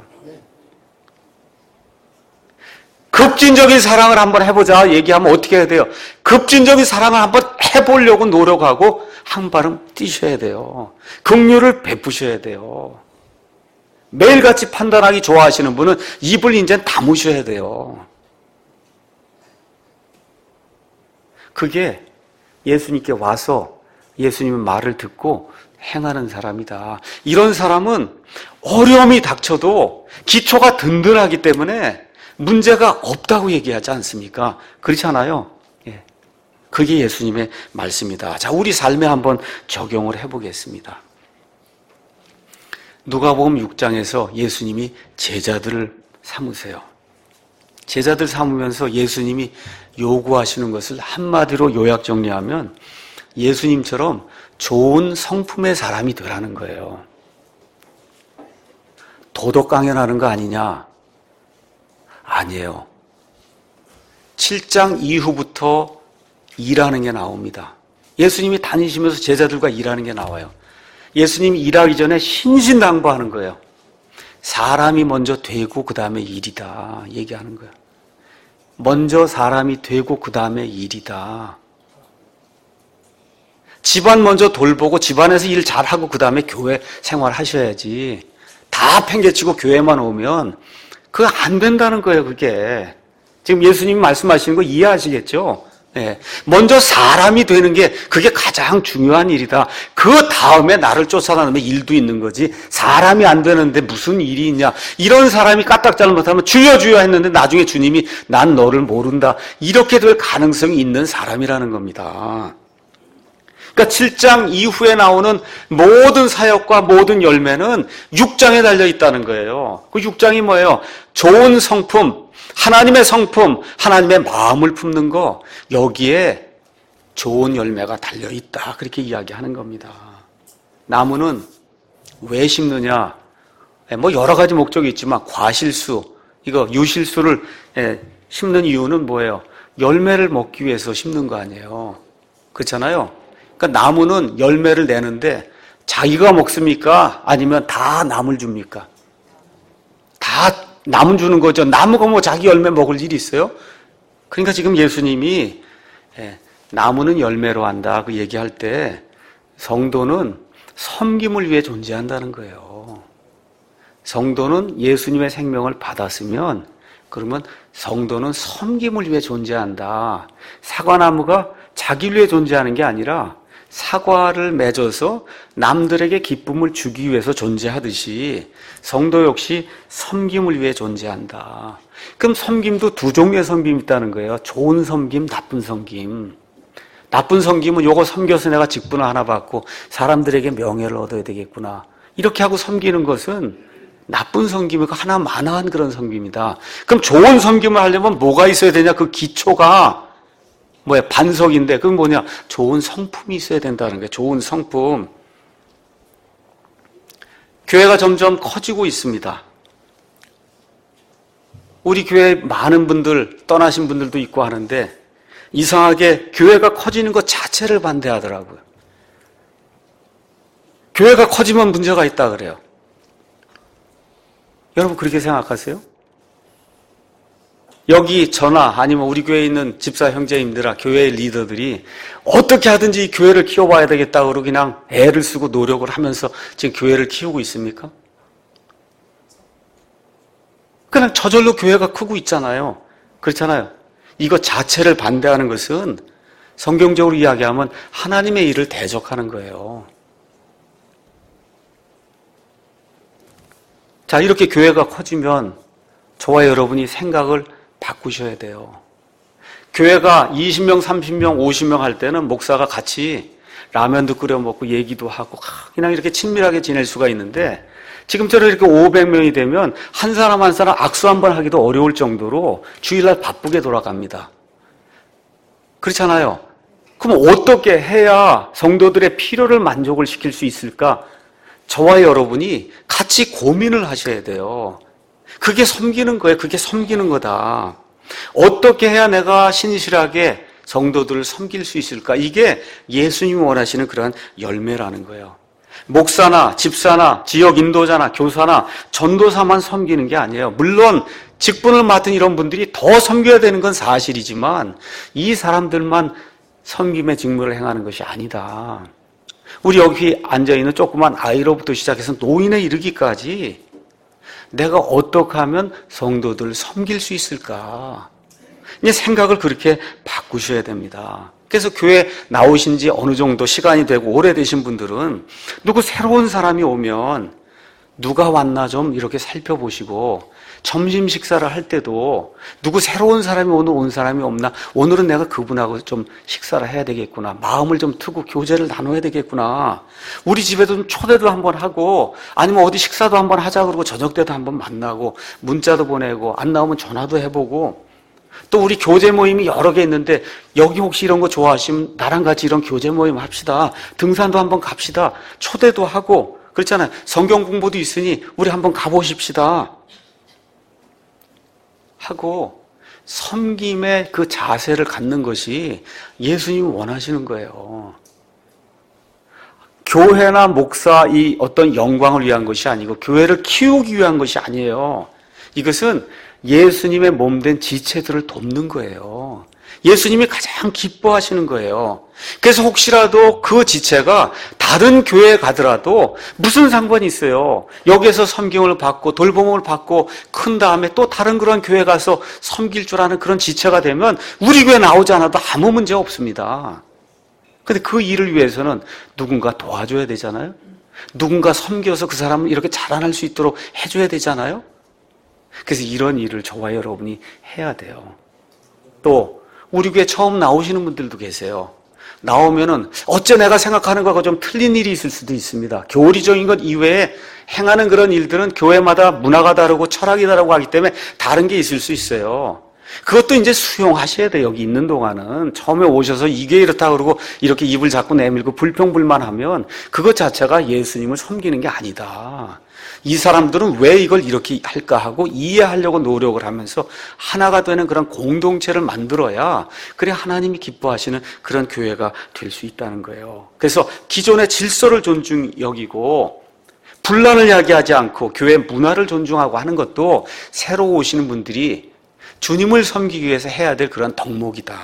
급진적인 사랑을 한번 해보자 얘기하면 어떻게 해야 돼요? 급진적인 사랑을 한번 해보려고 노력하고 한 발음 뛰셔야 돼요. 긍휼을 베푸셔야 돼요. 매일같이 판단하기 좋아하시는 분은 입을 이제 다무셔야 돼요. 그게 예수님께 와서 예수님의 말을 듣고 행하는 사람이다. 이런 사람은 어려움이 닥쳐도 기초가 든든하기 때문에 문제가 없다고 얘기하지 않습니까? 그렇지 않아요? 예. 그게 예수님의 말씀이다. 자, 우리 삶에 한번 적용을 해보겠습니다. 누가복음 육 장에서 예수님이 제자들을 삼으세요. 제자들 삼으면서 예수님이 요구하시는 것을 한마디로 요약 정리하면 예수님처럼 좋은 성품의 사람이 되라는 거예요. 도덕 강연하는 거 아니냐? 아니에요. 칠 장 이후부터 일하는 게 나옵니다. 예수님이 다니시면서 제자들과 일하는 게 나와요. 예수님이 일하기 전에 신신당부하는 거예요. 사람이 먼저 되고 그 다음에 일이다 얘기하는 거예요. 먼저 사람이 되고 그 다음에 일이다. 집안 먼저 돌보고 집안에서 일 잘하고 그 다음에 교회 생활하셔야지. 다 팽개치고 교회만 오면 그거 안 된다는 거예요. 그게 지금 예수님이 말씀하시는 거 이해하시겠죠? 네. 먼저 사람이 되는 게 그게 가장 중요한 일이다. 그 다음에 나를 쫓아다니면 일도 있는 거지. 사람이 안 되는데 무슨 일이 있냐. 이런 사람이 까딱 잘못하면 주여 주여 했는데 나중에 주님이 난 너를 모른다. 이렇게 될 가능성이 있는 사람이라는 겁니다. 그러니까 칠 장 이후에 나오는 모든 사역과 모든 열매는 육 장에 달려 있다는 거예요. 그 육 장이 뭐예요? 좋은 성품, 하나님의 성품, 하나님의 마음을 품는 거, 여기에 좋은 열매가 달려 있다. 그렇게 이야기하는 겁니다. 나무는 왜 심느냐? 뭐 여러 가지 목적이 있지만 과실수, 이거 유실수를 심는 이유는 뭐예요? 열매를 먹기 위해서 심는 거 아니에요. 그렇잖아요? 그러니까 나무는 열매를 내는데 자기가 먹습니까? 아니면 다 남을 줍니까? 다 남은 주는 거죠. 나무가 뭐 자기 열매 먹을 일이 있어요? 그러니까 지금 예수님이 나무는 열매로 한다 그 얘기할 때 성도는 섬김을 위해 존재한다는 거예요. 성도는 예수님의 생명을 받았으면 그러면 성도는 섬김을 위해 존재한다. 사과나무가 자기를 위해 존재하는 게 아니라 사과를 맺어서 남들에게 기쁨을 주기 위해서 존재하듯이 성도 역시 섬김을 위해 존재한다. 그럼 섬김도 두 종류의 섬김이 있다는 거예요. 좋은 섬김, 나쁜 섬김. 나쁜 섬김은 요거 섬겨서 내가 직분을 하나 받고 사람들에게 명예를 얻어야 되겠구나. 이렇게 하고 섬기는 것은 나쁜 섬김이고 하나 만화한 그런 섬김이다. 그럼 좋은 섬김을 하려면 뭐가 있어야 되냐? 그 기초가 뭐야? 반석인데 그건 뭐냐? 좋은 성품이 있어야 된다는 거예요. 좋은 성품. 교회가 점점 커지고 있습니다. 우리 교회에 많은 분들 떠나신 분들도 있고 하는데 이상하게 교회가 커지는 것 자체를 반대하더라고요. 교회가 커지면 문제가 있다 그래요. 여러분 그렇게 생각하세요? 여기 저나 아니면 우리 교회에 있는 집사 형제님들아 교회의 리더들이 어떻게 하든지 교회를 키워봐야 되겠다고 그냥 애를 쓰고 노력을 하면서 지금 교회를 키우고 있습니까? 그냥 저절로 교회가 크고 있잖아요. 그렇잖아요. 이거 자체를 반대하는 것은 성경적으로 이야기하면 하나님의 일을 대적하는 거예요. 자, 이렇게 교회가 커지면 저와 여러분이 생각을 바꾸셔야 돼요. 교회가 이십 명, 삼십 명, 오십 명 할 때는 목사가 같이 라면도 끓여 먹고 얘기도 하고 그냥 이렇게 친밀하게 지낼 수가 있는데 지금처럼 이렇게 오백 명이 되면 한 사람 한 사람 악수 한 번 하기도 어려울 정도로 주일날 바쁘게 돌아갑니다. 그렇잖아요. 그럼 어떻게 해야 성도들의 필요를 만족을 시킬 수 있을까? 저와 여러분이 같이 고민을 하셔야 돼요. 그게 섬기는 거예요. 그게 섬기는 거다. 어떻게 해야 내가 신실하게 성도들을 섬길 수 있을까? 이게 예수님이 원하시는 그러한 열매라는 거예요. 목사나 집사나 지역 인도자나 교사나 전도사만 섬기는 게 아니에요. 물론 직분을 맡은 이런 분들이 더 섬겨야 되는 건 사실이지만 이 사람들만 섬김의 직무를 행하는 것이 아니다. 우리 여기 앉아있는 조그만 아이로부터 시작해서 노인에 이르기까지 내가 어떻게 하면 성도들을 섬길 수 있을까? 이제 생각을 그렇게 바꾸셔야 됩니다. 그래서 교회 나오신 지 어느 정도 시간이 되고 오래되신 분들은 누구 새로운 사람이 오면 누가 왔나 좀 이렇게 살펴보시고 점심 식사를 할 때도 누구 새로운 사람이 오늘 온 사람이 없나, 오늘은 내가 그분하고 좀 식사를 해야 되겠구나, 마음을 좀 트고 교제를 나눠야 되겠구나, 우리 집에도 좀 초대도 한번 하고 아니면 어디 식사도 한번 하자 그러고 저녁 때도 한번 만나고 문자도 보내고 안 나오면 전화도 해보고, 또 우리 교제 모임이 여러 개 있는데 여기 혹시 이런 거 좋아하시면 나랑 같이 이런 교제 모임 합시다, 등산도 한번 갑시다, 초대도 하고 그렇잖아요. 성경 공부도 있으니 우리 한번 가보십시다 하고 섬김의 그 자세를 갖는 것이 예수님이 원하시는 거예요. 교회나 목사 이 어떤 영광을 위한 것이 아니고 교회를 키우기 위한 것이 아니에요. 이것은 예수님의 몸된 지체들을 돕는 거예요. 예수님이 가장 기뻐하시는 거예요. 그래서 혹시라도 그 지체가 다른 교회에 가더라도 무슨 상관이 있어요. 여기에서 섬김을 받고 돌봄을 받고 큰 다음에 또 다른 그런 교회 가서 섬길 줄 아는 그런 지체가 되면 우리 교회 나오지 않아도 아무 문제 없습니다. 근데 그 일을 위해서는 누군가 도와줘야 되잖아요. 누군가 섬겨서 그 사람을 이렇게 자라날 수 있도록 해줘야 되잖아요. 그래서 이런 일을 저와 여러분이 해야 돼요. 또 우리 교회 처음 나오시는 분들도 계세요. 나오면은 어째 내가 생각하는 거가 좀 틀린 일이 있을 수도 있습니다. 교리적인 것 이외에 행하는 그런 일들은 교회마다 문화가 다르고 철학이 다르고 하기 때문에 다른 게 있을 수 있어요. 그것도 이제 수용하셔야 돼요. 여기 있는 동안은. 처음에 오셔서 이게 이렇다 그러고 이렇게 입을 자꾸 내밀고 불평불만하면 그것 자체가 예수님을 섬기는 게 아니다. 이 사람들은 왜 이걸 이렇게 할까 하고 이해하려고 노력을 하면서 하나가 되는 그런 공동체를 만들어야 그래 하나님이 기뻐하시는 그런 교회가 될 수 있다는 거예요. 그래서 기존의 질서를 존중 여기고 분란을 야기하지 않고 교회 문화를 존중하고 하는 것도 새로 오시는 분들이 주님을 섬기기 위해서 해야 될 그런 덕목이다.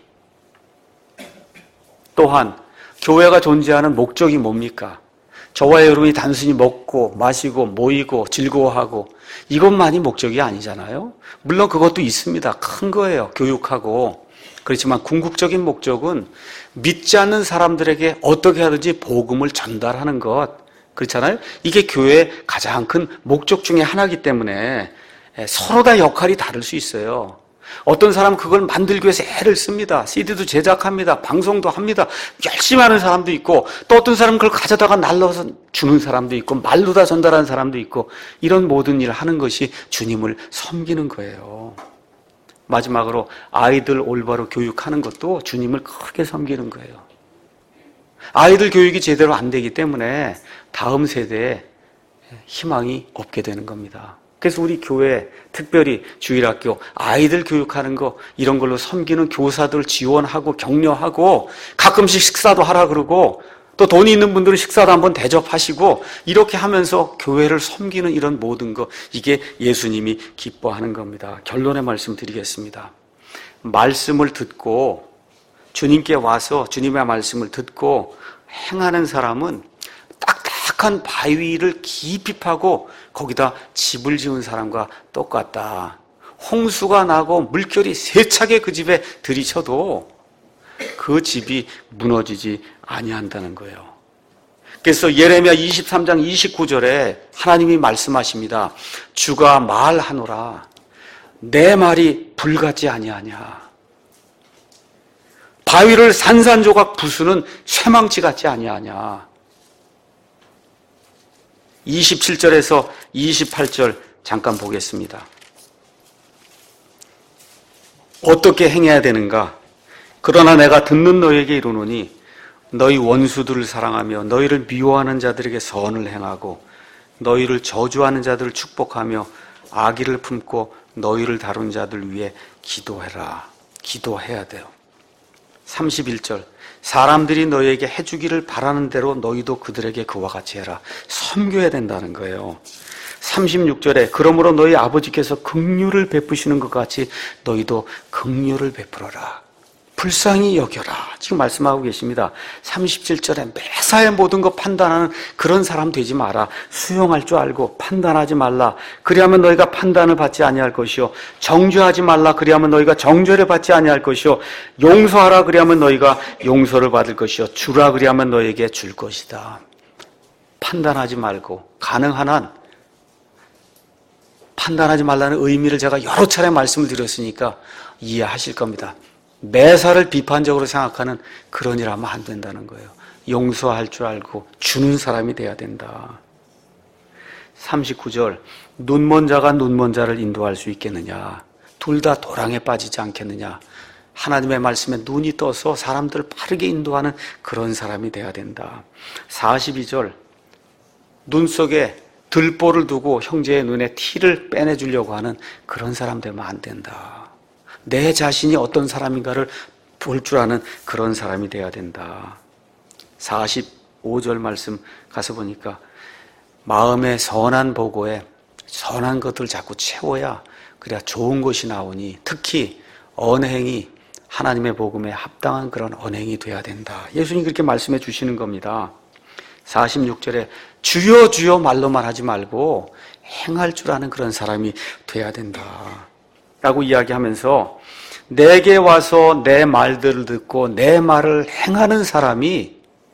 또한 교회가 존재하는 목적이 뭡니까? 저와 여러분이 단순히 먹고 마시고 모이고 즐거워하고 이것만이 목적이 아니잖아요. 물론 그것도 있습니다. 큰 거예요. 교육하고. 그렇지만 궁극적인 목적은 믿지 않는 사람들에게 어떻게 하든지 복음을 전달하는 것, 그렇잖아요. 이게 교회의 가장 큰 목적 중에 하나이기 때문에 서로 다 역할이 다를 수 있어요. 어떤 사람은 그걸 만들기 위해서 애를 씁니다. 씨디도 제작합니다. 방송도 합니다. 열심히 하는 사람도 있고, 또 어떤 사람은 그걸 가져다가 날라서 주는 사람도 있고, 말로 다 전달하는 사람도 있고, 이런 모든 일을 하는 것이 주님을 섬기는 거예요. 마지막으로 아이들 올바로 교육하는 것도 주님을 크게 섬기는 거예요. 아이들 교육이 제대로 안 되기 때문에 다음 세대에 희망이 없게 되는 겁니다. 그래서 우리 교회, 특별히 주일학교, 아이들 교육하는 거 이런 걸로 섬기는 교사들 지원하고 격려하고 가끔씩 식사도 하라 그러고 또 돈이 있는 분들은 식사도 한번 대접하시고 이렇게 하면서 교회를 섬기는 이런 모든 거, 이게 예수님이 기뻐하는 겁니다. 결론의 말씀 드리겠습니다. 말씀을 듣고 주님께 와서 주님의 말씀을 듣고 행하는 사람은 딱딱한 바위를 깊이 파고 거기다 집을 지은 사람과 똑같다. 홍수가 나고 물결이 세차게 그 집에 들이쳐도 그 집이 무너지지 아니한다는 거예요. 그래서 예레미야 이십삼 장 이십구 절에 하나님이 말씀하십니다. 주가 말하노라 내 말이 불같지 아니하냐. 바위를 산산조각 부수는 쇠망치 같지 아니하냐. 이십칠 절에서 이십팔 절 잠깐 보겠습니다. 어떻게 행해야 되는가? 그러나 내가 듣는 너에게 이르노니 너희 원수들을 사랑하며 너희를 미워하는 자들에게 선을 행하고 너희를 저주하는 자들을 축복하며 악의를 품고 너희를 다룬 자들 위해 기도해라. 기도해야 돼요. 삼십일 절 사람들이 너희에게 해주기를 바라는 대로 너희도 그들에게 그와 같이 해라. 섬겨야 된다는 거예요. 삼십육 절에 그러므로 너희 아버지께서 긍휼을 베푸시는 것 같이 너희도 긍휼을 베풀어라. 불쌍히 여겨라. 지금 말씀하고 계십니다. 삼십칠 절에 매사에 모든 것 판단하는 그런 사람 되지 마라. 수용할 줄 알고 판단하지 말라. 그리하면 너희가 판단을 받지 아니할 것이요 정죄하지 말라. 그리하면 너희가 정죄를 받지 아니할 것이요 용서하라. 그리하면 너희가 용서를 받을 것이요 주라. 그리하면 너희에게 줄 것이다. 판단하지 말고 가능한 한 판단하지 말라는 의미를 제가 여러 차례 말씀을 드렸으니까 이해하실 겁니다. 매사를 비판적으로 생각하는 그런 일 하면 안 된다는 거예요. 용서할 줄 알고 주는 사람이 돼야 된다. 삼십구 절 눈먼 자가 눈먼 자를 인도할 수 있겠느냐. 둘 다 도랑에 빠지지 않겠느냐. 하나님의 말씀에 눈이 떠서 사람들을 바르게 인도하는 그런 사람이 돼야 된다. 사십이 절 눈 속에 들보를 두고 형제의 눈에 티를 빼내주려고 하는 그런 사람 되면 안 된다. 내 자신이 어떤 사람인가를 볼 줄 아는 그런 사람이 돼야 된다. 사십오 절 말씀 가서 보니까 마음의 선한 보고에 선한 것들을 자꾸 채워야 그래야 좋은 것이 나오니 특히 언행이 하나님의 복음에 합당한 그런 언행이 돼야 된다. 예수님 그렇게 말씀해 주시는 겁니다. 사십육 절에 주여 주여 말로만 하지 말고 행할 줄 아는 그런 사람이 돼야 된다 라고 이야기하면서 내게 와서 내 말들을 듣고 내 말을 행하는 사람이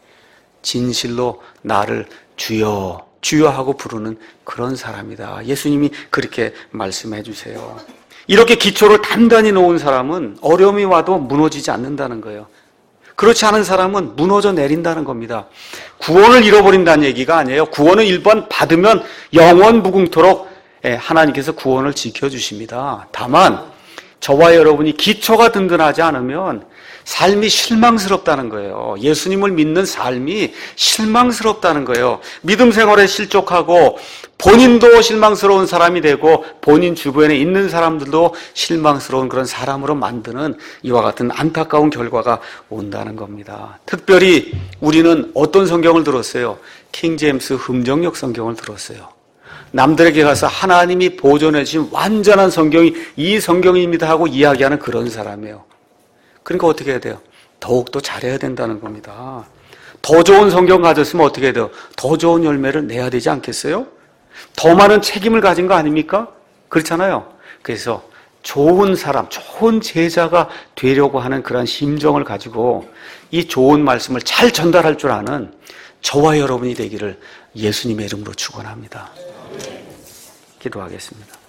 진실로 나를 주여 주여 하고 부르는 그런 사람이다. 예수님이 그렇게 말씀해 주세요. 이렇게 기초를 단단히 놓은 사람은 어려움이 와도 무너지지 않는다는 거예요. 그렇지 않은 사람은 무너져 내린다는 겁니다. 구원을 잃어버린다는 얘기가 아니에요. 구원은 일번 받으면 영원 무궁토록 하나님께서 구원을 지켜주십니다. 다만 저와 여러분이 기초가 든든하지 않으면 삶이 실망스럽다는 거예요. 예수님을 믿는 삶이 실망스럽다는 거예요. 믿음 생활에 실족하고 본인도 실망스러운 사람이 되고 본인 주변에 있는 사람들도 실망스러운 그런 사람으로 만드는 이와 같은 안타까운 결과가 온다는 겁니다. 특별히 우리는 어떤 성경을 들었어요? 킹제임스 흠정역 성경을 들었어요. 남들에게 가서 하나님이 보존해 주신 완전한 성경이 이 성경입니다 하고 이야기하는 그런 사람이에요. 그러니까 어떻게 해야 돼요? 더욱더 잘해야 된다는 겁니다. 더 좋은 성경 가졌으면 어떻게 해야 돼요? 더 좋은 열매를 내야 되지 않겠어요? 더 많은 책임을 가진 거 아닙니까? 그렇잖아요. 그래서 좋은 사람, 좋은 제자가 되려고 하는 그런 심정을 가지고 이 좋은 말씀을 잘 전달할 줄 아는 저와 여러분이 되기를 예수님의 이름으로 축원합니다. 기도하겠습니다.